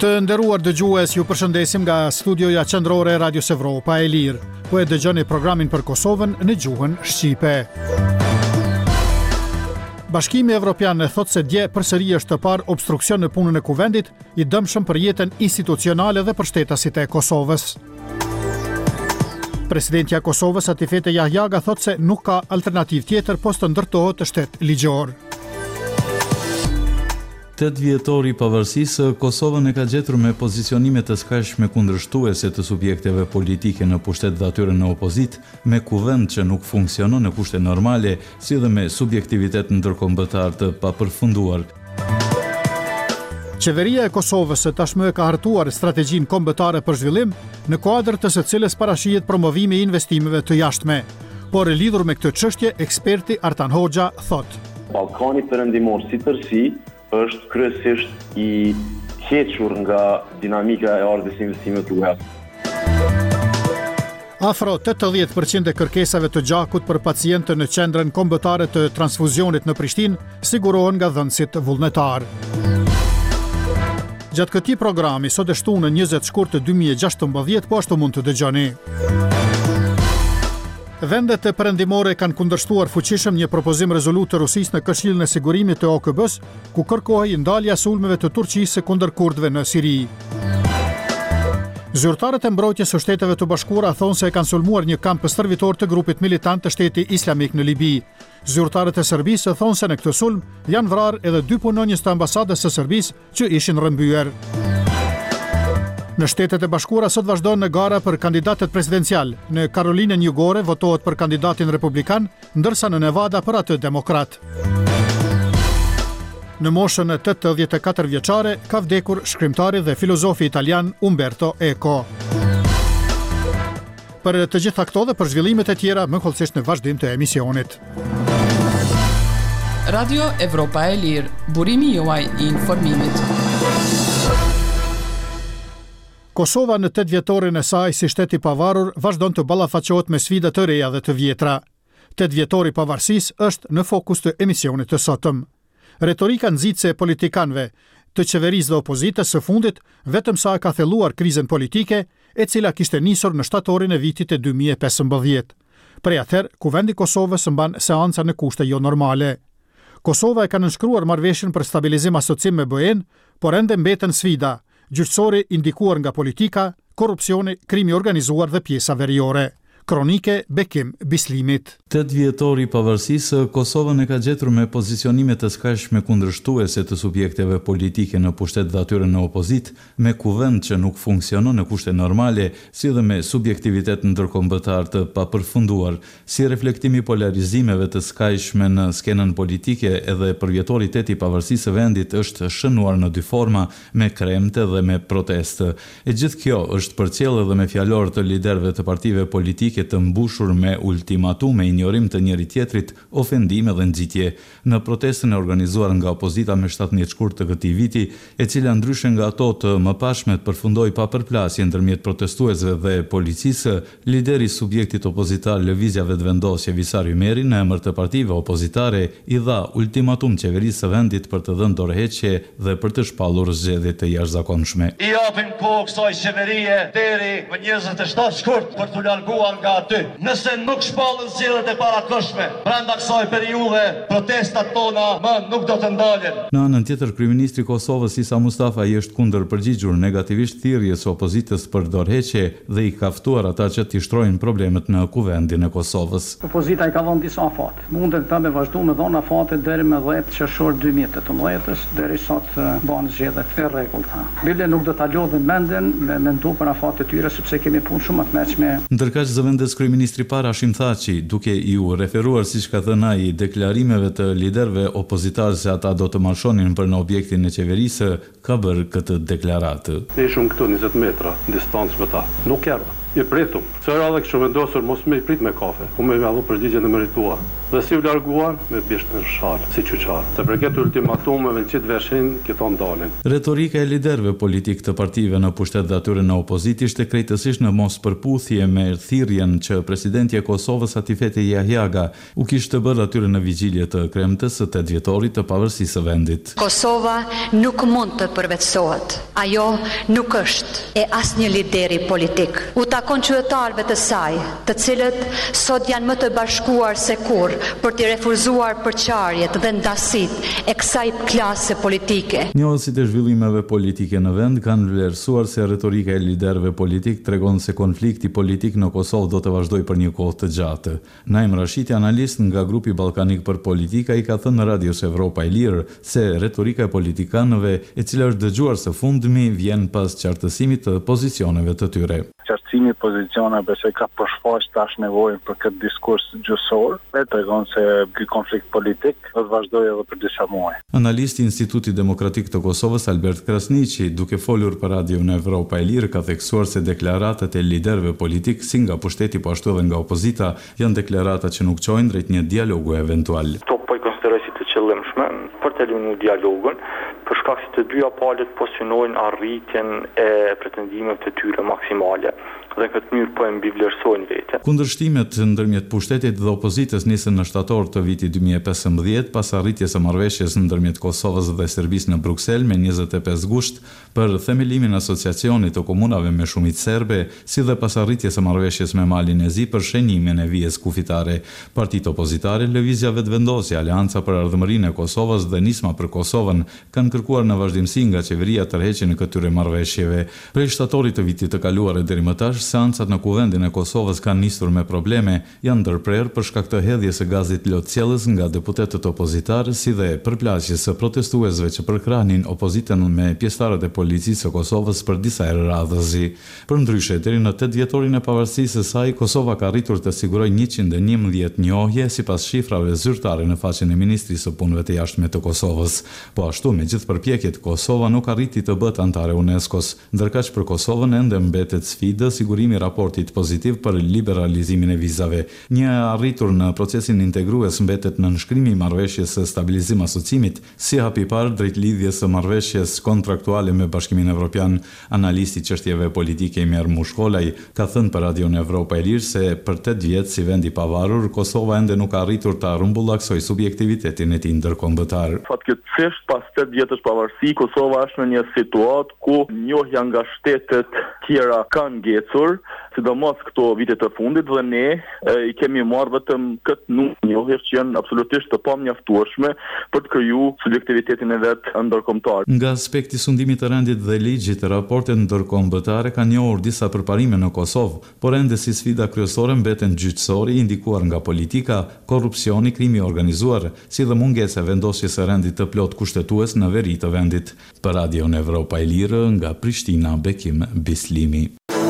Të nderuar dëgjues, ju përshëndesim nga studioja qendrore e Radios Evropa e Lirë. Po e dëgjoni programin për Kosovën në gjuhën shqipe. Bashkimi Evropian thot se dje përsëri është të parë obstruksion në punën e kuvendit, i dëmshëm për jetën institucionale dhe për shtetasit e Kosovës. Presidentja e Kosovës Atifete Jahjaga thot se nuk ka alternativë tjetër post të ndërtohet shtet ligjor. 8 vjetori i pavarësisë, Kosovën e ka gjetur me pozicionime të skajshme kundërshtuese të subjekteve politike në pushtet dhe atyre në opozit, me kuvend që nuk funksionon në kushte normale, si dhe me subjektivitet ndërkombëtar të papërfunduar. Qeveria e Kosovës tashmë ka hartuar strategjinë kombëtare për zhvillim, në kuadër të së cilës parashihet promovimi i investimeve të jashtme. Por e lidhur me këtë çështje, eksperti Artan Hoxha thot: Ballkani Perëndimor si tërësi është kryesisht i hequr nga dinamika e ardhjes investimeve të UHES. Afro 80% e kërkesave të gjakut për pacientë në qendrën kombëtare të transfuzionit në Prishtinë sigurohen nga dhënësit vullnetar. Gjatë këtij programi sot e shtunën 20 shkurt të 2016, po ashtu mund të dëgjoni. Vendet e perëndimore kanë kundërshtuar fuqishëm një propozim rezolut të Rusisë në Këshillin e Sigurimit të OKB-s, ku kërkohej ndalja e sulmeve të Turqisë kundër kurdëve në Siri. Zyrtarët e mbrojtjes së Shteteve të Bashkuara thonë se e kanë sulmuar një kamp stërvitor të grupit militant të Shteti Islamik në Libi. Zyrtarët e Serbisë thonë se në këtë sulm janë vrarë edhe 2 punonjës të ambasadës së Serbisë që ishin rrëmbyer. Në Shtetet e Bashkuara sot vazhdon në gara për kandidatet presidencial. Në Karolinën Jugore votohet për kandidatin republikan, ndërsa në Nevada për atë demokrat. Në moshën e 84 vjeçare ka vdekur shkrimtari dhe filozofi italian Umberto Eco. Për të gjitha këto dhe për zhvillimet e tjera, më hollësisht në vazhdim të emisionit. Radio Evropa e Lirë, burimi juaj i informimit. Kosova në 8 vjetorin e saj si shtet i pavarur vazhdon të ballafaqohet me sfida të reja dhe të vjetra. 8 vjetori i pavarësisë është në fokus të emisionit të sotëm. Retorika nxitse e politikanëve të qeverisë dhe opozitës së fundit vetëm sa ka thelluar krizën politike, e cila kishte nisur në shtatorin e vitit e 2015. Prej atëherë, Kuvendi i Kosovës mban seanca në kushte jo normale. Kosova e ka nënshkruar marrëveshjen për stabilizim asociim me BE-n, por ende mbeten sfida: gjyqësori indikuar nga politika, korrupsioni, krimi organizuar dhe pjesa veriore. Kronike Bekim Bislimit. 8 vjetori i pavarësisë, Kosovën e ka gjetur me pozicionime të skajshme kundërshtuese të subjekteve politike në pushtet dhe atyre në opozit, me kuvend që nuk funksionon në kushte normale, si dhe me subjektivitet ndërkombëtar të papërfunduar. Si reflektimi i polarizimeve të skajshme në skenën politike, edhe përvjetori 8 i pavarësisë së vendit është shënuar në 2 forma, me kremte dhe me protestë. E gjithë kjo është përcjellë edhe me fjalor të liderëve të partive politike të mbushur me ultimatume, ignorim të njëri tjetrit, ofendime dhe nxitje. Në protestën e organizuar nga opozita me 17 shkurt të këtij viti, e cila ndryshe nga ato të mëpashmet përfundoi pa përplasje ndërmjet protestuesve dhe policisë, lideri i subjektit opozitar Lëvizja Vetëvendosje Visar Ymeri në emër të partive opozitare i dha ultimatum qeverisë së vendit për të dhënë dorëheqje dhe për të shpallur zgjedhje të jashtëzakonshme. I japim kohë kësaj qeverie deri më 27 shkurt për të larguar nga aty. Nëse nuk shpallën zgjedhjet e parakoshme, brenda kësaj periudhe protestat tona më nuk do të ndalen. Në anën tjetër, kryeministri i Kosovës Isa Mustafa i është kundërpërgjigjur negativisht thirrjes së opozitës për dorëheqje dhe i ka ftuar ata që t'i shtrojnë problemet në kuvendin e Kosovës. Opozita i ka dhënë disa afate. Mundet ta me vazhdu me dhënë afate deri me 10 qershor 2018 deri sot bën zgjedhjet e rregullta. Bile nuk do ta lodhim mendjen me mentu për afatet e tyre sepse kemi punë shumë të mëshme. Ndërkaq zëvendës kryeministri para Hashim Thaçi, duke i u referuar siç ka thënë ai deklarimeve të liderëve opozitarë se ata do të marshonin për në objektin e qeverisë, ka bërë këtë deklaratë. Ne ishim këtu 20 metra distancë me ta. Nuk erdha. I pritum. Së radhe kështu vendosur mos me i prit me kafe, po me vallu përgjigje në merituar. Dhe si u larguan me bisht në shalë, si qyqarë. Se përket ultimatumeve në qitë veshin, këto ndalin. Retorika e liderëve politik të partive në pushtet dhe atyre në opozit ishte krejtësisht në mos përputhje me thirrjen që presidenti e Kosovës Atifete Jahjaga u kishte bërë atyre në vigjilje të kremtës së 8 vjetorit të pavarësisë së vendit. Kosova nuk mund të përvetësohet. Ajo nuk është e asnjë lideri politik. U takon qytetarëve të saj, të cilët sot janë më të bashkuar se kur për të refuzuar përçarjet dhe ndasit e kësaj klase politike. Njohësit e zhvillimeve politike në vend kanë vlerësuar se retorika e liderëve politik tregon se konflikti politik në Kosovë do të vazhdojë për një kohë të gjatë. Naim Rashidi, analist nga grupi ballkanik për politika, i ka thënë në Radios Evropa e Lirë se retorika e politikanëve, e cila është dëgjuar së fundmi, vjen pas qartësimit të pozicioneve të tyre. Qartësimi i pozicioneve se ka përshfaq tash nevojën për këtë diskurs gjysor, e tregon se ky konflikt politik do të vazhdojë edhe për disa muaj. Analisti i Institutit Demokratik të Kosovës Albert Krasniqi, duke folur për Radion Evropa e Lirë, ka theksuar se deklaratat e liderëve politik si nga pushteti po ashtu edhe nga opozita janë deklarata që nuk çojnë drejt një dialogu eventual. Kto po i konsideroj si të qëllimshme për të lënë dialogun, për shkak se të dyja palët po synojnë arritjen e pretendimeve të tyre maksimale. Dhe në këtë mënyrë po e mbivlerësojnë veten. Kundërshtimet ndërmjet pushtetit dhe opozitës nisën në shtator të vitit 2015 pas arritjes së marrëveshjes ndërmjet Kosovës dhe Serbisë në Bruksel me 25 gusht për themelimin e asociacionit të komunave me shumicë serbe, si dhe pas arritjes së marrëveshjes me Malin e Zi për shenjimin e vijës kufitare. Partitë opozitare, Lëvizja Vetëvendosje, Aleanca për Ardhmërinë e Kosovës dhe Nisma për Kosovën kanë kërkuar në vazhdimsi nga qeveria tërheqjen e këtyre marrëveshjeve. Prej shtatorit të vitit të kaluar deri më tash, seancat në kuvendin e Kosovës kanë nisur me probleme, janë ndërprerë për shkak të hedhjes së gazit lotësjellës nga deputetët opozitarë, si dhe përplasjes së protestuesve që përkrahnin opozitën me pjesëtarët e policisë së Kosovës për disa herë radhëzi. Përndryshe, deri në 8 vjetorin e pavarësisë së saj, Kosova ka arritur të sigurojë 111 njohje sipas shifrave zyrtare në faqen e Ministrisë së Punëve të Jashtme të Kosovës. Po ashtu, me gjithë përpjekjet, Kosova nuk arriti të bëhet antare UNESCO-s, ndërkaq për Kosovën ende mbetet sfidë sigurimi raportit pozitiv për liberalizimin e vizave. Një arritur në procesin integrues mbetet në nënshkrimi i marrëveshjes së stabilizim asociimit, si hapi i parë drejt lidhjes së marrëveshjes kontraktuale me Bashkimin Evropian. Analisti i çështjeve politike Imer Mushkolaj ka thënë për Radion Evropa e Lirë se për 8 vjet si vend i pavarur, Kosova ende nuk ka arritur ta rrumbullaksoj subjektivitetin e tij ndërkombëtar. Fatkeqësisht pas 8 vjetësh pavarësi, Kosova është në një situatë ku njohja nga shtetet tjera kanë ngecur, sidomos këto vite të fundit, dhe ne i kemi marrë vetëm këtë numër njohjesh që janë absolutisht të pamjaftueshme për të krijuar subjektivitetin e vet ndërkombëtar. Nga aspekti sundimit të rendit dhe ligjit, raportet ndërkombëtare kanë njohur disa përparime në Kosovë, por ende si sfida kryesore mbeten gjyqësori, indikuar nga politika, korrupsioni, krimi i organizuar, si dhe mungesa e vendosjes së rendit të plot kushtetues në veri të vendit. Për Radion Evropa e Lirë, nga Prishtina, Bekim Bislimi.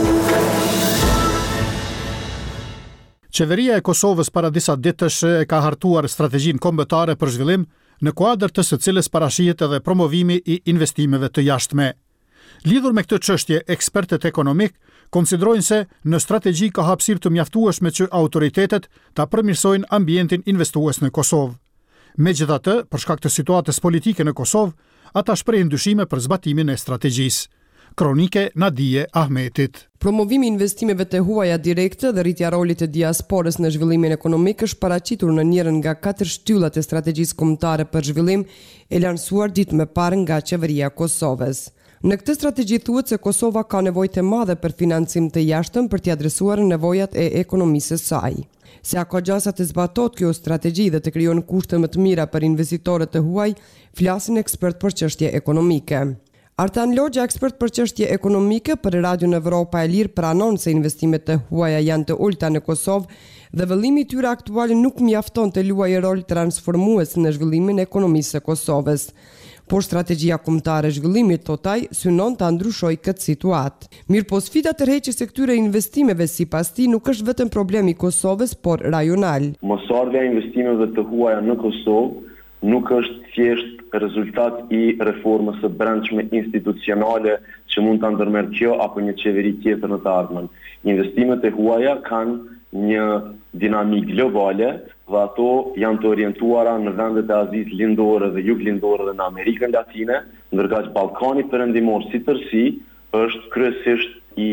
Qeveria e Kosovës para disa ditësh e ka hartuar strategjinë kombëtare për zhvillim, në kuadër të së cilës parashihet edhe promovimi i investimeve të jashtme. Lidhur me këtë çështje, ekspertët ekonomik konsiderojnë se në strategji ka hapësirë të mjaftueshme që autoritetet ta përmirësojnë ambientin investues në Kosovë. Megjithatë, për shkak të situatës politike në Kosovë, ata shprehin dyshime për zbatimin e strategjisë. Kronike Nadije Ahmetit. Promovimi i investimeve të huaja direkte dhe rritja rolit të diasporës në zhvillimin ekonomik është paraqitur në njërin nga 4 shtyllat e strategjisë kombëtare për zhvillim e lansuar ditë më parë nga qeveria e Kosovës. Në këtë strategji thuhet se Kosova ka nevojë të madhe për financim të jashtëm për të adresuar nevojat e ekonomisë së saj. Se ka gjasa të zbatot kjo strategji dhe të krijon kushte më të mira për investitorët të huaj, flasin ekspert për çështje ekonomike. Artan Logja, ekspert për çështje ekonomike për Radion Evropa e Lirë, pranon se investimet të huaja janë të ulta në Kosovë dhe vëllimi i tyre aktual nuk mjafton të luajë rol transformues në zhvillimin e ekonomisë së Kosovës. Por strategjia kombëtare e zhvillimit, thotaj, synon ta ndryshojë këtë situatë. Mirëpo sfida e tërheqjes së këtyre investimeve sipas tij nuk është vetëm problemi i Kosovës, por rajonal. Mosardhja e investimeve të huaja në Kosovë nuk është thjesht rezultat i reformës së brendshme institucionale që mund ta ndërmerrë kjo apo një qeveri tjetër në të ardhmen. Investimet e huaja kanë një dinamik globale dhe ato janë të orientuara në vendet e Azisë lindore dhe juglindore dhe në Amerikën Latine, ndërkaq Ballkani Perëndimor si tërësi është kryesisht i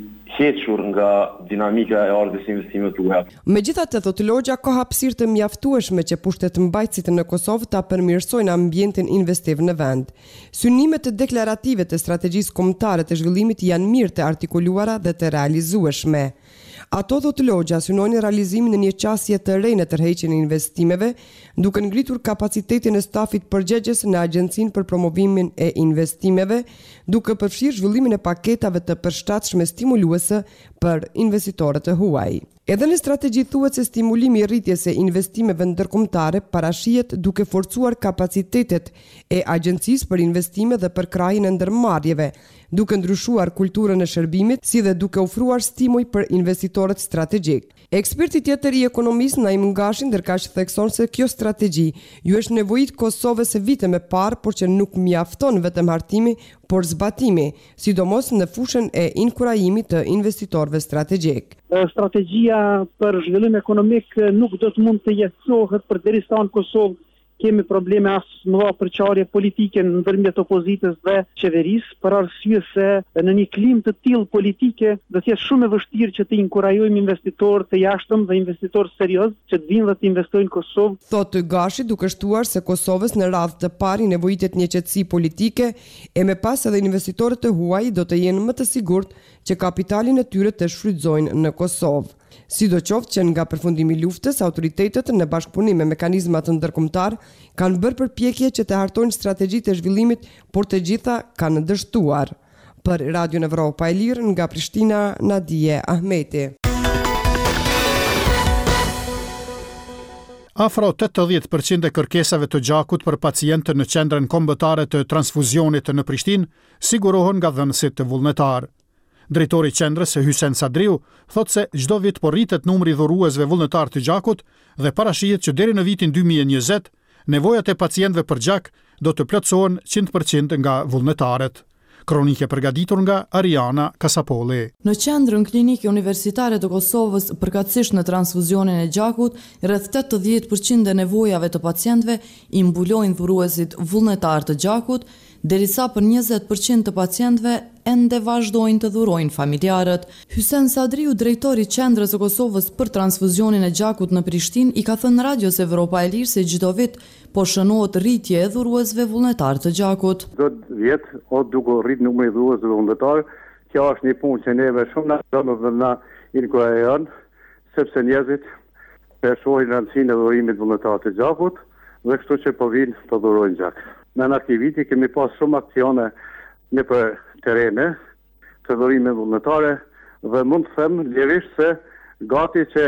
hequr nga dinamika e ardhjes së investimeve të huaja. Megjithatë, thotë Logja, ka hapësirë të mjaftueshme që pushtetë-mbajtësit në Kosovë ta përmirësojnë ambientin investiv në vend. Synimet deklarative të strategjisë kombëtare të zhvillimit janë mirë të artikuluara dhe të realizueshme. Ato, thotë Logja, synojnë realizimin e një qasje të re në tërheqjen e investimeve, duke ngritur kapacitetin e stafit përgjegjës në Agjencinë për Promovimin e Investimeve, duke përfshirë zhvillimin e paketave të përshtatshme stimuluese për investitorët e huaj. Edhe në strategji thuhet se stimulimi i rritjes së investimeve ndërkombëtare parashihet duke forcuar kapacitetet e Agjencisë për Investime dhe për krajin e ndërmarrjeve, duke ndryshuar kulturën e shërbimit, si dhe duke ofruar stimuj për investitorët strategjik. Eksperti tjetër i ekonomisë Naim Ngashi ndërkaq thekson se kjo strategji ju është nevojit Kosovës së vite me parë, por që nuk mjafton vetëm hartimi, por zbatimi, sidomos në fushën e inkurajimit të investitorëve strategjik. Strategjia për zhvillim ekonomik nuk do të mund të jetësohet përderisa në Kosovë kemi probleme as mëdha përqarje politike ndërmjet opozitës dhe qeverisë, për arsye se në një klimë të tillë politike do të jetë shumë e vështirë që të inkurajojmë investitorë të jashtëm dhe investitorë serioz që të vinë dhe të investojnë në Kosovë. Thotë Gashi, duke shtuar se Kosovës në radhë të parë nevojitet një qetësi politike e me pas edhe investitorët e huaj do të jenë më të sigurt që kapitalin e tyre të shfrytëzojnë në Kosovë. Sidoqoftë që nga përfundimi i luftës, autoritetet në bashkëpunim me mekanizma të ndërkombëtar kanë bërë përpjekje që të hartojnë strategjitë e zhvillimit, por të gjitha kanë dështuar. Për Radio Evropa e Lirë, nga Prishtina, Nadije Ahmeti. Afro 80% e kërkesave të gjakut për pacientët në qendrën kombëtare të transfuzionit në Prishtinë sigurohen nga dhënësit të vullnetar. Drejtori i qendrës Hysen Sadriu thotë se çdo vit po rritet numri i dhuruesve vullnetar të gjakut dhe parashihet që deri në vitin 2020 nevojat e pacientëve për gjak do të plotësohen 100% nga vullnetarët. Kronike përgatitur nga Ariana Kasapolli. Në qendrën klinike universitare të Kosovës, përkatësisht në transfuzionin e gjakut, rreth 80% e nevojave të pacientëve i mbulojnë dhuruesit vullnetar të gjakut, derisa për 20% të pacientëve ende vazhdojnë të dhurojnë familjarët. Hysen Sadriu, drejtori i qendrës së Kosovës për transfuzionin e gjakut në Prishtinë, i ka thënë Radios Evropa e Lirë se çdo vit po shënohet rritje e dhuruesve vullnetar të gjakut. Çdo vit duke rrit numri i dhuruesve vullnetar, kjo është një punë që neve shumë na dëmë dhe na inkurajojnë, sepse njerëzit shohin rëndësinë e dhurimit vullnetar të gjakut dhe kështu që po vinë të dhurojnë gjak. Në aktiviti kemi pas shumë aksione në për terene të dhurimit vullnetare dhe mund të them lirisht se gati që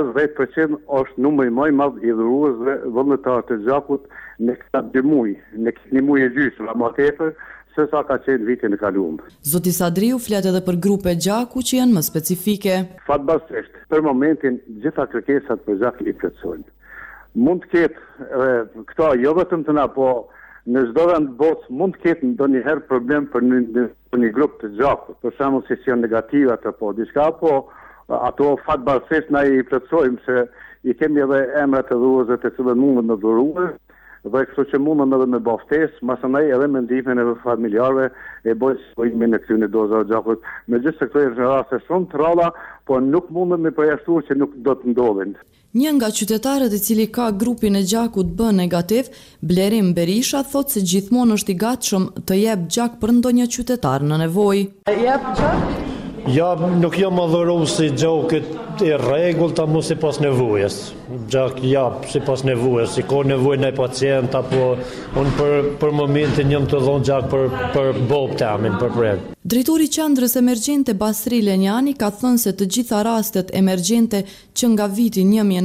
50% është numri më i madh i dhuruesve vullnetar të gjakut në këta 2 muaj, në këtë muaj e gjysmë, më tepër se sa ka qenë vitin e kaluar. Zoti Sadriu flet edhe për grupe gjaku që janë më specifike. Fatbastisht, për momentin gjitha kërkesat për gjak i plotësojnë. Mund të ketë këta jo vetëm të na, po në çdo vend botë mund të ketë ndonjëherë problem për një grup të gjakut, për shembull si janë negative apo diçka, po ato fatbastisht na i plotësojmë se i kemi edhe emrat e dhuruesve të cilët mundën të dhuruar dhe kështu që mundën edhe me baftesë, masandaj edhe me ndihmën e familjarëve e bojnë në këtyre dozave gjakut. Megjithëse këto janë raste shumë të rralla, po nuk mundën me përjashtuar që nuk do të ndodhin. Një nga qytetarët i cili ka grupin e gjakut B negativ, Blerim Berisha, thotë se gjithmonë është i gatshëm të jep gjak për ndonjë qytetar në nevojë. Jep gjak? Ja, nuk jam adhurues i gjakut i rregullta mos sipas nevojës. Gjak jap sipas nevojës, si ka nevojë ndaj pacient apo unë për momentin jam të dhon gjak për bobtamin, për prek. Drejtori i qendrës emergjente Basri Lenjani ka thënë se të gjitha rastet emergjente që nga viti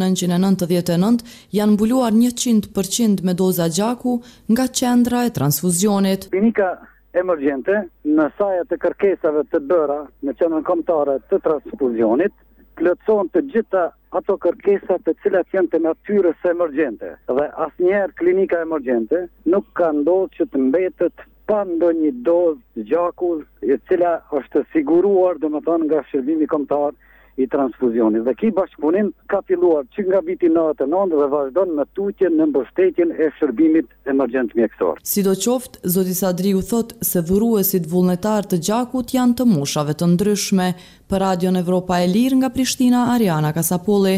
1999 janë mbuluar 100% me doza gjaku nga qendra e transfuzionit. Klinika emergjente në sajat e kërkesave të bëra në qendrën kombëtare të transfuzionit plotëson të gjitha ato kërkesa të cilat janë të natyrës emergjente. Dhe asnjëherë klinika emergjente nuk ka ndodhur që të mbetet pa ndonjë dozë gjaku e cila është siguruar domethënë nga shërbimi kombëtar i transfuzionit. Dhe ky bashkëpunim ka filluar që nga viti 99 dhe vazhdon në tutjen në mbështetjen e shërbimit emergjent mjekësor. Sidoqoftë, zoti Sadriu thot se dhuruesit vullnetar të gjakut janë të moshave të ndryshme. Për Radion Evropa e Lirë nga Prishtina, Ariana Kasapolli.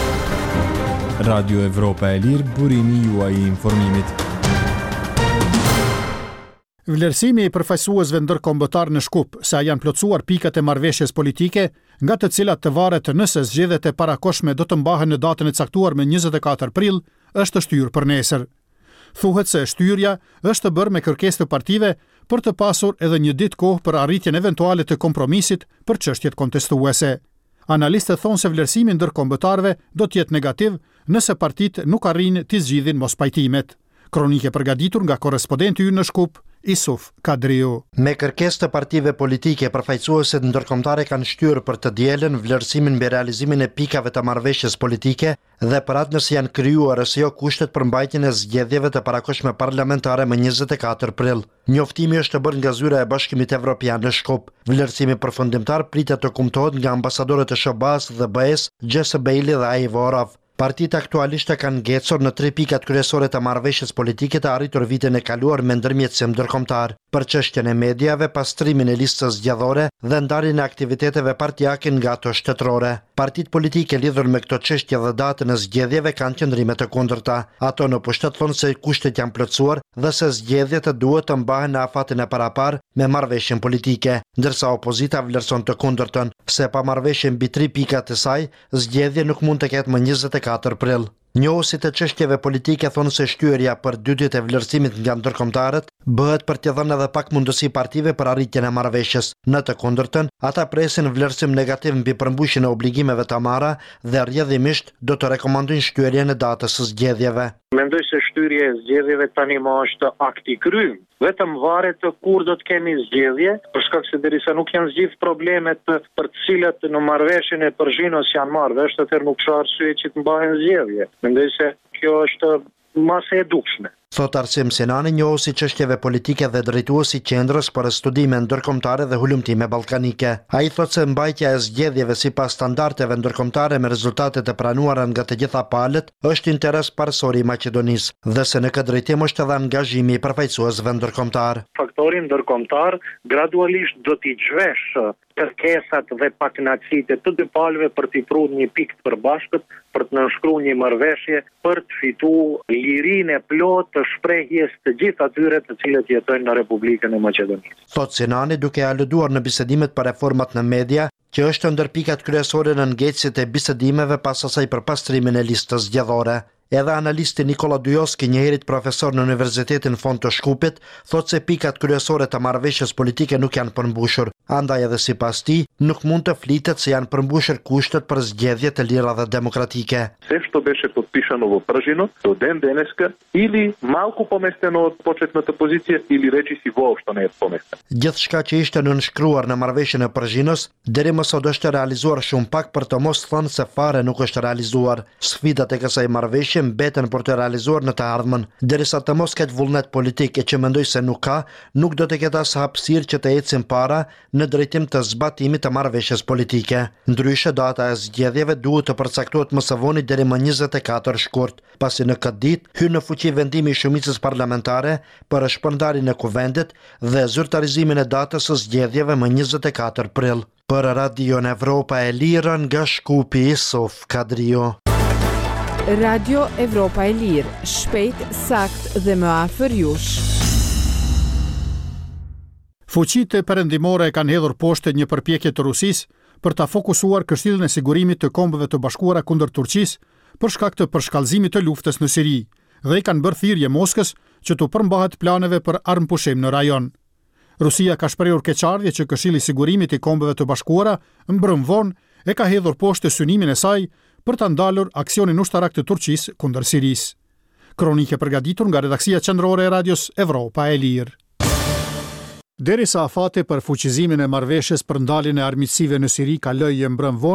Radio Evropa e Lirë, burimi juaj i informimit. Vlerësimi i përfaqësuesve ndërkombëtar në Shkup se a janë plotësuar pikat e marrëveshjes politike, nga të cilat të varet nëse zgjedhjet e parakohshme do të mbahen në datën e caktuar me 24 prill, është shtyrë për nesër. Thuhet se shtyrja është bërë me kërkesë të partive për të pasur edhe një ditë kohë për arritjen eventuale të kompromisit për çështjet kontestuese. Analistët thonë se vlerësimi ndërkombëtarëve do të jetë negativ nëse partitë nuk arrin të zgjidhin mospajtimet. Kronike përgatitur nga korrespondenti ynë në Shkup, Isuf Kadriu. Me kërkesë të partive politike, përfaqësuesit ndërkombëtare kanë shtyrë për të dielën vlerësimin mbi realizimin e pikave të marrëveshjes politike dhe për atë nëse janë krijuar ose jo kushtet për mbajtjen e zgjedhjeve të parakohshme parlamentare më 24 prill. Njoftimi është bërë nga zyra e Bashkimit Evropian në Shkup. Vlerësimi përfundimtar pritet të kumtohet nga ambasadorët e SBA-s dhe BE-s, Gjese Bejli dhe Aivo Orav. Partitë aktualisht kanë ngecur në 3 pikat kryesore të marrëveshjes politike të arritur vitin e kaluar me ndërmjetësim ndërkombëtar, për çështjen e mediave, pastrimin e listës zgjedhore dhe ndarjen e aktiviteteve partijake nga ato shtetërore. Partitë politike lidhur me këto çështje dhe datën e zgjedhjeve kanë qëndrime të kundërta. Ato në pushtet thonë se kushtet janë plotësuar dhe se zgjedhjet duhet të mbahen në afatin e parapar me marrëveshjen politike, ndërsa opozita vlerëson të kundërtën, se pa marrëveshje mbi 3 pikat e saj, zgjedhja nuk mund të ketë më 24 prill. Njohësit e çështjeve politike thonë se shtyrja për 2 ditë e vlerësimit nga ndërkombëtarët bëhet për t'i dhënë edhe pak mundësi partive për arritjen e marrëveshjes. Në të kundërtën, ata presin vlerësim negativ mbi përmbushjen e obligimeve të marra dhe rrjedhimisht do të rekomandojnë shtyrjen e datës së zgjedhjeve. Mendoj se shtyrja e zgjedhjeve tani më është akt i kryer. Vetëm varet kur do të kemi zgjedhje, për shkak se derisa nuk janë zgjidhur problemet për të cilat në marrëveshjen e Përzhinos janë marrë vesh, atëherë nuk ka arsye që të mbahen zgjedhje. Mendoj se kjo është masë e dukshme. Thot Arsim Sinani, njohësi çështjeve politike dhe drejtuesi qendrës për studime ndërkombëtare dhe hulumtime ballkanike. Ai thot se mbajtja e zgjedhjeve sipas standardeve ndërkombëtare me rezultatet e pranuara nga të gjitha palët është interes parësor i Maqedonisë dhe se në këtë drejtim është edhe angazhimi i përfaqësuesve ndërkombëtar. Faktori ndërkombëtar gradualisht do t'i zhvesh kërkesat dhe pakënaqësitë të dy palëve për t'i pruar një pikë të përbashkët, për të nënshkruar një marrëveshje, për të fituar lirinë e plotë të shprehjes të gjithë atyre të cilët jetojnë në Republikën e Maqedonisë. Thot Sinani, duke aluduar në bisedimet për reformat në media, që është ndër pikat kryesore në ngecjet e bisedimeve pas asaj për pastrimin e listës zgjedhore. Edhe analisti Nikola Dujoski, njëherit profesor në Universitetin Fond të Shkupit, thot se pikat kryesore të marrëveshjes politike nuk janë përmbushur. Andaj edhe sipas tij, nuk mund të flitet se janë përmbushur kushtet për zgjedhje të lira dhe demokratike. Sve što беше подписано во Пржино, до ден денеска или малку поместено од почетната позиција или речиси воопшто не е поместено. Gjithçka që ishte nënshkruar në marrëveshjen e Përzhinos, deri më sot është realizuar shumë pak për të mos thënë se fare nuk është realizuar. Sfidat e kësaj marrëveshje mbeten për të realizuar në të ardhmen. Derisa të mos ketë vullnet politik e që mendoj se nuk ka, nuk do të ketë as hapësirë që të ecin para në drejtim të zbatimit të marrëveshjes politike. Ndryshe, data e zgjedhjeve duhet të përcaktohet më së voni deri më 24 shkurt, pasi në këtë ditë hyn në fuqi vendimi i shumicës parlamentare për shpërndarjen e kuvendit dhe zyrtarizimin e datës së zgjedhjeve më 24 prill. Për Radion Evropa e Lirë nga Shkupi, Isuf Kadriu. Radio Evropa e Lirë, shpejt, sakt dhe më afër jush. Fuqitë perëndimore kanë hedhur poshtë një përpjekje të Rusisë për ta fokusuar Këshillin e Sigurimit të Kombeve të Bashkuara kundër Turqisë për shkak të përshkallëzimit të luftës në Siri dhe i kanë bërë thirrje Moskës që të përmbahet planeve për armpushim në rajon. Rusia ka shprehur keqardhje që Këshilli i Sigurimit i Kombeve të Bashkuara mbrëm vonë e ka hedhur poshtë synimin e saj për të ndalur aksionin ushtarak të Turqisë kundër Sirisë. Kronike përgatitur nga redaksia qendrore e Radios Evropa e Lirë. Derisa afati për fuqizimin e marrëveshjes për ndaljen e armiqësive në Siri kaloi mbrëm vonë,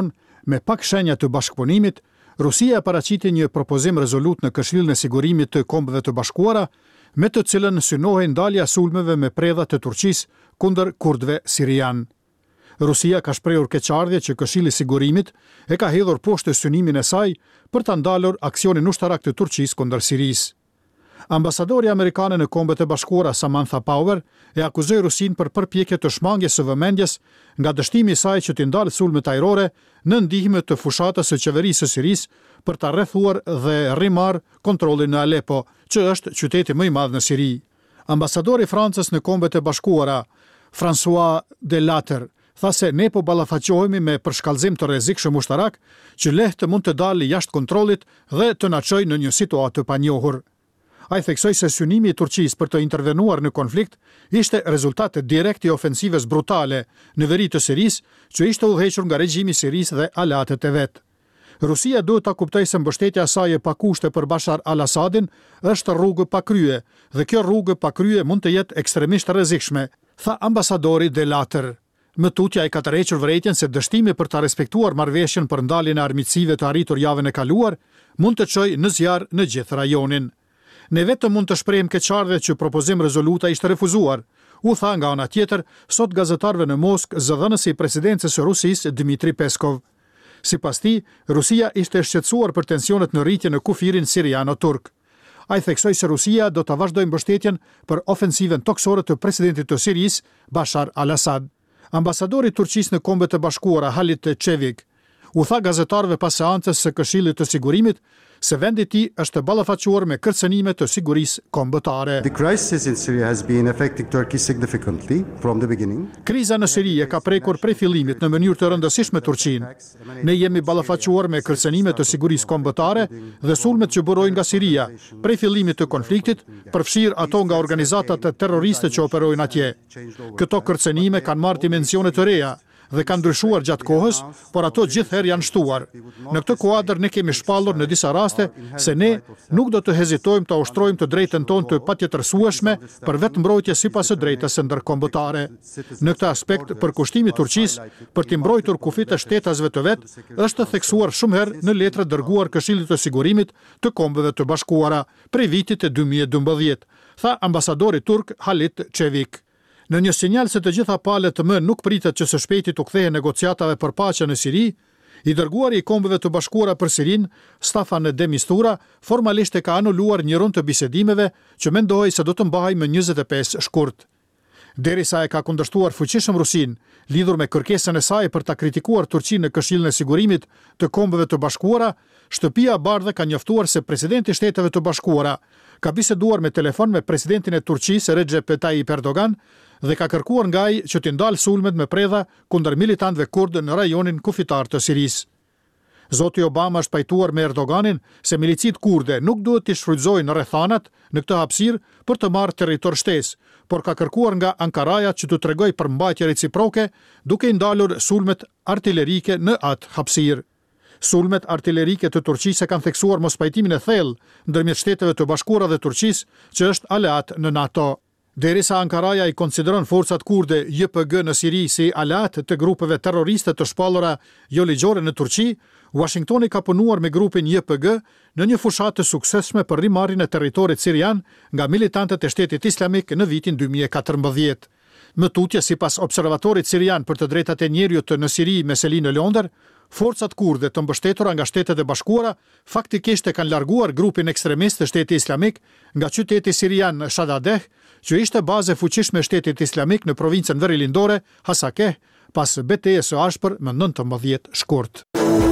Me pak shenja të bashkëpunimit, Rusia paraqiti një propozim rezolut në Këshillin e Sigurimit të Kombeve të Bashkuara, me të cilën synohej ndalja sulmeve me predha të Turqisë kundër kurdëve sirian. Rusia ka shprehur keqardhje që Këshilli i Sigurimit e ka hedhur poshtë synimin e saj për ta ndalur aksionin ushtarak të Turqisë kundër Sirisë. Ambasadori amerikane në Kombet e Bashkuara Samantha Power e akuzoi Rusinë për përpjekje të shmangjes së vëmendjes nga dështimi i saj që t'i ndalë sulmet ajrore në ndihmë të fushatës së qeverisë së Sirisë për ta rrethuar dhe rrimarr kontrollin në Aleppo, që është qyteti më i madh në Siri. Ambasadori i Francës në Kombet e Bashkuara, François Delatter, tha se ne po ballafaqohemi me përshkallëzim të rrezikshëm ushtarak që lehtë mund të dalë jashtë kontrollit dhe të na çojë në një situatë të panjohur. Ai theksoi se synimi i Turqisë për të intervenuar në konflikt ishte rezultat direkt i ofensivës brutale në veri të Sirisë, që ishte udhëhequr nga regjimi i Sirisë dhe aleatët e vet. Rusia duhet ta kuptojë se mbështetja e saj e pakushte për Bashar al-Assadin është rrugë pa krye, dhe kjo rrugë pa krye mund të jetë ekstremisht rrezikshme, tha ambasadori Delatter. Më tutja e ka tërhequr vërejtjen se dështimi për ta respektuar marrëveshjen për ndaljen e armiqësive të arritur javën e kaluar mund të çojë në zjarr në gjithë rajonin. Ne vetëm mund të shprehim keqardhje që propozim rezoluta ishte refuzuar, u tha nga ana tjetër sot gazetarëve në Moskë zëdhënësi i presidencës së Rusisë Dmitri Peskov. Sipas tij, Rusia ishte shqetësuar për tensionet në rritje në kufirin siriano-turk. Ai theksoi se Rusia do ta vazhdojë mbështetjen për ofensivën toksore të presidentit të Sirisë, Bashar al-Assad. Ambasadori i Turqisë në Kombet e Bashkuara Halit Çevik u tha gazetarëve pas seancës së Këshillit të Sigurimit se vendi i tij është ballafaqur me kërcënime të sigurisë kombëtare. The crisis in Syria has been affecting Turkey significantly from the beginning. Kriza në Siri e ka prekur prej fillimit në mënyrë të rëndësishme Turqinë. Ne jemi ballafaqur me kërcënime të sigurisë kombëtare dhe sulmet që burojnë nga Siria prej fillimit të konfliktit, përfshir ato nga organizatat terroriste që operojnë atje. Këto kërcënime kanë marrë dimensione të reja dhe kanë ndryshuar gjatë kohës, por ato gjithherë janë shtuar. Në këtë kuadër ne kemi shpallur në disa raste se ne nuk do të hezitojmë të ushtrojmë të drejtën tonë të patjetërsueshme për vetëmbrojtje sipas së drejtës së ndërkombëtare. Në këtë aspekt, përkushtimi i Turqisë për të mbrojtur kufit e shtetasve të vet është theksuar shumë herë në letra dërguar Këshillit të Sigurimit të Kombeve të Bashkuara prej vitit 2012, tha ambasadori turk Halit Çevik. Në një sinjal se të gjitha palët më nuk pritet që së shpejti të kthehen negociatave për paqe në Siri, i dërguari i Kombeve të Bashkuara për Sirin, Staffan de Mistura, formalisht e ka anuluar një rund të bisedimeve që mendohej se do të mbahej më 25 shkurt. Derisa e ka kundërshtuar fuqishëm Rusinë, lidhur me kërkesën e saj për ta kritikuar Turqinë në Këshillin e Sigurimit të Kombeve të Bashkuara, Shtëpia e Bardhë ka njoftuar se presidenti i Shteteve të Bashkuara ka biseduar me telefon me presidentin e Turqisë Recep Tayyip Erdogan dhe ka kërkuar nga ai që të ndalë sulmet me predha kundër militantëve kurdë në rajonin kufitar të Sirisë. Zoti Obama është pajtuar me Erdoganin se milicit kurde nuk duhet të shfrytëzojnë rrethanat në këtë hapësirë për të marrë territor shtesë, por ka kërkuar nga Ankaraja që të tregojë përmbajtje reciproke duke i ndalur sulmet artillerike në atë hapësirë. Sulmet artillerike të Turqisë kanë theksuar mospajtimin e thellë ndërmjet Shteteve të Bashkuara dhe Turqisë, që është aleat në NATO. Derisa Ankaraja i konsideron forcat kurde YPG në Siri si aleat të grupeve terroriste të shpallura jo ligjore në Turqi, Washingtoni ka punuar me grupin YPG në një fushatë të suksesshme për rimarrjen e territorit sirian nga militantët e Shtetit Islamik në vitin 2014. Më tutje, sipas observatorit sirian për të drejtat e njerëzit në Siri Meselin në Londër, forcat kurde të mbështetura nga Shtetet e Bashkuara faktikisht e kanë larguar grupin ekstremist të Shtetit Islamik nga qyteti sirian Shadadeh, që ishte bazë e fuqishme e Shtetit Islamik në provincën verilandore Hasakeh pas betejës së ashpër më 19 shkurt.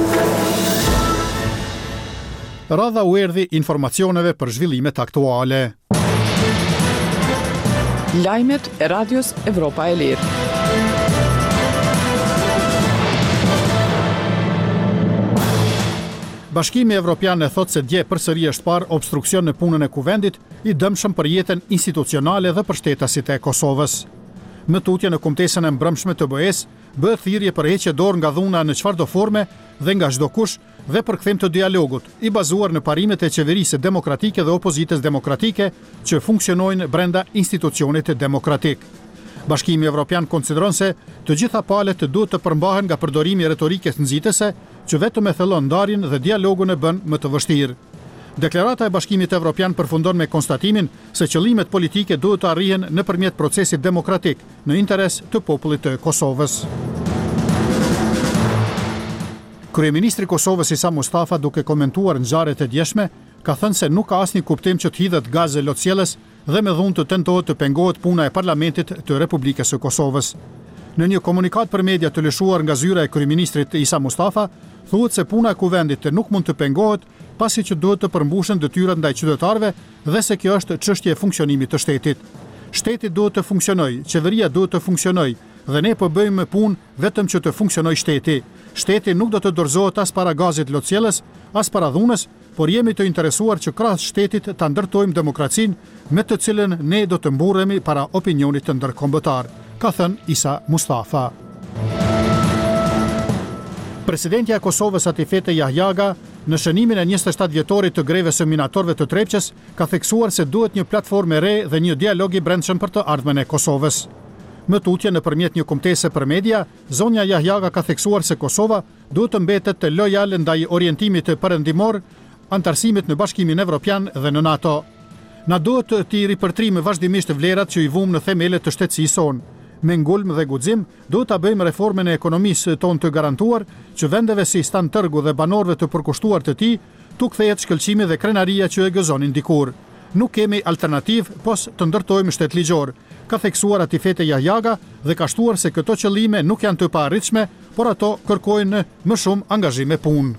Radha u erdhi informacioneve për zhvillimet aktuale. Lajmet e Radios Evropa e Lirë. Bashkimi Evropian e thot se dje përsëri është parë obstruksion në punën e kuvendit i dëmshëm për jetën institucionale dhe për shtetasit e Kosovës. Më tutje në kumtesën e mbrëmshme të BE-s bëhet thirrje për heqje dorë nga dhuna në çfarëdo forme dhe nga çdo kush dhe për kthim të dialogut i bazuar në parimet e qeverisë demokratike dhe opozitës demokratike që funksionojnë brenda institucionit demokratik. Bashkimi Evropian konsideron se të gjitha palët duhet të përmbahen nga përdorimi i retorikës nxitëse që vetëm e thellon ndarjen dhe dialogun e bën më të vështirë. Deklarata e Bashkimit Evropian përfundon me konstatimin se qëllimet politike duhet të arrihen nëpërmjet procesit demokratik në interes të popullit të Kosovës. Kryeministri i Kosovës Isa Mustafa, duke komentuar ngjarjet e djeshme, ka thënë se nuk ka asnjë kuptim që të hidhet gaze lotësjellës dhe me dhunë të tentohet të pengohet puna e parlamentit të Republikës së Kosovës. Në një komunikat për media të lëshuar nga zyra e kryeministrit Isa Mustafa, thuhet se puna e kuvendit nuk mund të pengohet pasi që duhet të përmbushen detyrat ndaj qytetarëve dhe se kjo është çështje e funksionimit të shtetit. Shteti duhet të funksionojë, qeveria duhet të funksionojë dhe ne po bëjmë punë vetëm që të funksionojë shteti. Shteti nuk do të dorëzohet as para gazit lotësjellës, as para dhunës, por jemi të interesuar që krahas shtetit ta ndërtojmë demokracinë me të cilën ne do të mburremi para opinionit të ndërkombëtar, ka thënë Isa Mustafa. Presidentja e Kosovës Atifete Jahjaga, në shënimin e 27 vjetorit të grevës së minatorëve të Trepçës, ka theksuar se duhet një platformë e re dhe një dialog i brendshëm për të ardhmen e Kosovës. Më tutje nëpërmjet një kumtese për media, zonja Jahjaga ka theksuar se Kosova duhet të mbetet lojale ndaj orientimit perëndimor, antarësimit në Bashkimin Evropian dhe në NATO. Na duhet të ripërtrijmë vazhdimisht vlerat që i vumë në themelet të shtetësisë sonë. Me ngulm dhe guxim, duhet ta bëjmë reformën e ekonomisë tonë të garantuar që vendeve si Stan Tërgu dhe banorëve të përkushtuar të tij, tu kthehet shkëlqimi dhe krenaria që e gëzonin dikur. Nuk kemi alternativë pos të ndërtojmë shtet ligjor, ka theksuar Atifete Jahjaga dhe ka shtuar se këto qëllime nuk janë të paarritshme, por ato kërkojnë më shumë angazhim e punë.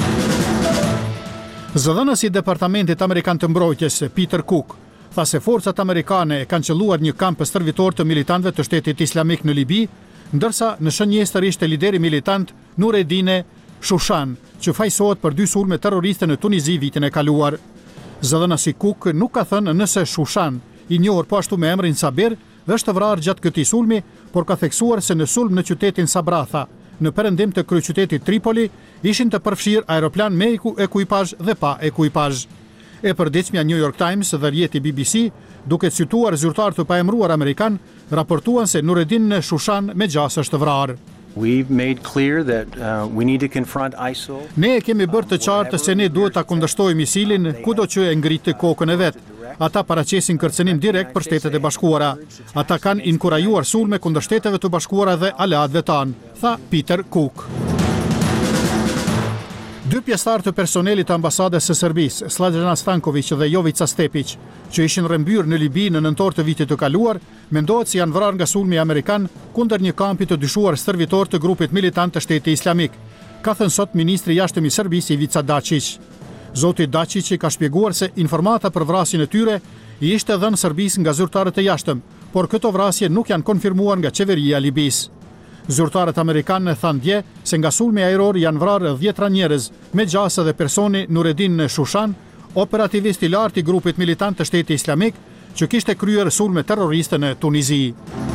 Zëdhënësi i Departamentit Amerikan të Mbrojtjes, Peter Cook, tha se forcat amerikane kanë qelluar një kamp stërvitor të militantëve të Shtetit Islamik në Libi, ndërsa në shënjestër ishte lideri militant Nureddin Shushan, që fajsohet për 2 sulme terroriste në Tunizi vitin e kaluar. Zëdhënësi Cook nuk ka thënë nëse Shushan, i njohur po ashtu me emrin Sabir, është vrarë gjatë këtij sulmi, por ka theksuar se në sulm në qytetin Sabratha, në perëndim të kryeqytetit Tripoli, ishin të përfshirë aeroplan me ekuipazh dhe pa ekuipazh. E përditshmja New York Times dhe rjeti BBC, duke cituar zyrtar të paemëruar amerikan, raportuan se Nureddin Shushan me gjas është vrarë. We've made clear that we need to confront ISIL. Ne e kemi bërë të qartë se ne duhet ta kundërshtojmë ISIL-in kudo që e ngritë kokën e vet. Ata paraqesin kërcënim direkt për Shtetet e Bashkuara. Ata kanë inkurajuar sulme kundër Shteteve të Bashkuara dhe aleatëve tanë, tha Peter Cook. 2 pjesëtarë të personelit të ambasadës së Serbisë, Slađana Stanković dhe Jovica Stepić, që ishin rrëmbyer në Libi në nëntor të vitit të kaluar, mendohet se janë vrarë nga sulmi amerikan kundër një kampi të dyshuar stërvitor të grupit militant të Shtetit Islamik, ka thënë sot ministri i jashtëm i Serbisë Ivica Dačić. Zoti Dačić ka shpjeguar se informata për vrasjen e tyre i ishte dhënë Serbisë nga zyrtarët e jashtëm, por këto vrasje nuk janë konfirmuar nga qeveria e Libisë. Zyrtarët amerikanë thanë dje se nga sulmi ajror janë vrarë 10 njerëz, me gjasë dhe personi Nureddin Shushan, operativist i lartë i grupit militant të Shtetit Islamik, që kishte kryer sulme terroriste në Tunizi.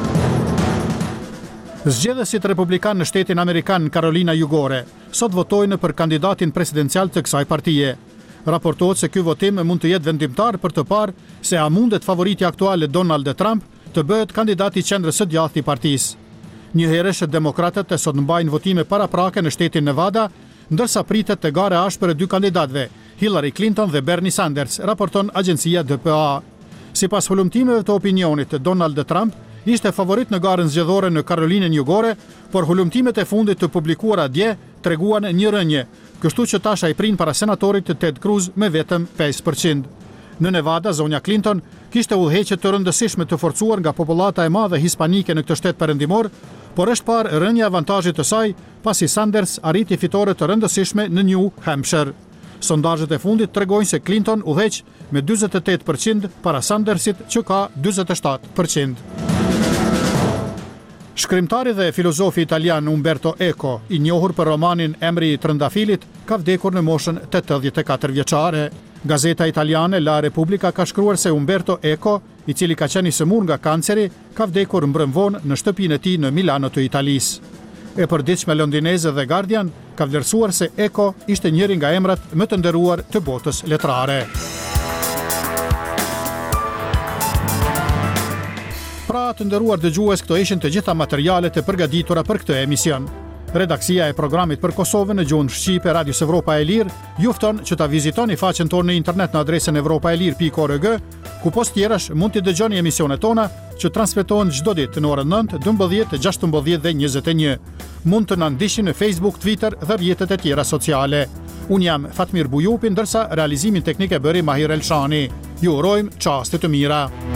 Zgjedhësit republikan në shtetin amerikan Carolina Jugore sot votojnë për kandidatin presidencial të kësaj partie. Raportohet se ky votim mund të jetë vendimtar për të parë se a mundet favoriti aktuale Donald Trump të bëhet kandidati i qendrës së djathtë i partisë. Njëherësh demokratët e sot mbajnë votime paraprake në shtetin Nevada, ndërsa pritet të gare ashpër e 2 kandidatëve, Hillary Clinton dhe Bernie Sanders, raporton agjencia DPA. Sipas hulumtimeve të opinionit, Donald Trump ishte favorit në garën zgjedhore në Karolinën Jugore, por hulumtimet e fundit të publikuara dje treguan një rënje, kështu që tash ai prin para senatorit Ted Cruz me vetëm 5%. Në Nevada, zonja Clinton kishte udhëheqje të rëndësishme të forcuar nga popullata e madhe hispanike në këtë shtet perëndimor, por është parë rënja avantazhit të saj pasi Sanders arriti fitore të rëndësishme në New Hampshire. Sondazhet e fundit tregojnë se Clinton udhëheq me 48% para Sandersit që ka 47%. Shkrimtari dhe filozofi italian Umberto Eco, i njohur për romanin Emri i Trëndafilit, ka vdekur në moshën 84 vjeçare. Gazeta italiane La Repubblica ka shkruar se Umberto Eco, i cili ka qenë i sëmurë nga kanceri, ka vdekur mbrëmvon në shtëpinë e tij në Milano të Italisë. E përditshme londineze The Guardian ka vlerësuar se Eco ishte njëri nga emrat më të nderuar të botës letrare. Pra, të nderuar dëgjues, këto ishin të gjitha materialet e përgatitura për këtë emision. Redaksia e programit për Kosovën në gjuhën shqipe Radios Evropa e Lirë ju fton që ta vizitoni faqen tonë në internet në adresën evropaelir.org, ku post tjerash mund t'i dëgjoni emisionet tona që transmetohen çdo ditë në orën 9, 12, 16 dhe 21. Mund të na ndiqni në Facebook, Twitter dhe rrjetet e tjera sociale. Unë jam Fatmir Bujupi, ndërsa realizimin teknik e bëri Mahir Elshani. Ju urojmë çaste të mira.